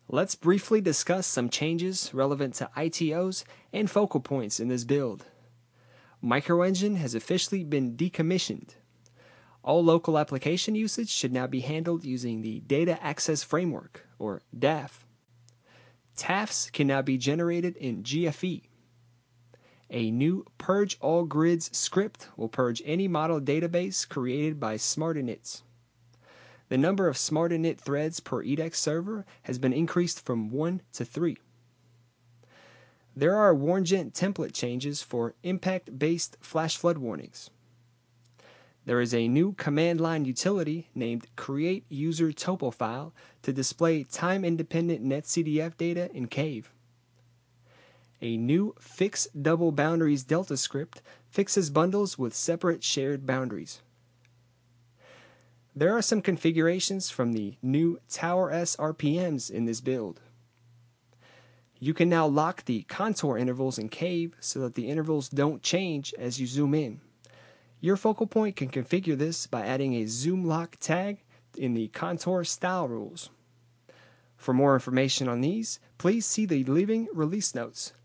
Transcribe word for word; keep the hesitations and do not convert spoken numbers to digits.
Let's briefly discuss some changes relevant to I T Os and focal points in this build. MicroEngine has officially been decommissioned. All local application usage should now be handled using the Data Access Framework, or D A F. T A Fs can now be generated in G F E. A new Purge All Grids script will purge any model database created by SmartInit. The number of SmartInit threads per edex server has been increased from one to three. There are WarnGent template changes for impact-based flash flood warnings. There is a new command line utility named Create User Topo File to display time-independent netcdf data in Cave. A new Fix Double Boundaries Delta script fixes bundles with separate shared boundaries. There are some configurations from the new TowerS R P Ms in this build. You can now lock the contour intervals in Cave so that the intervals don't change as you zoom in. Your focal point can configure this by adding a zoom lock tag in the contour style rules. For more information on these, please see the Leaving release notes.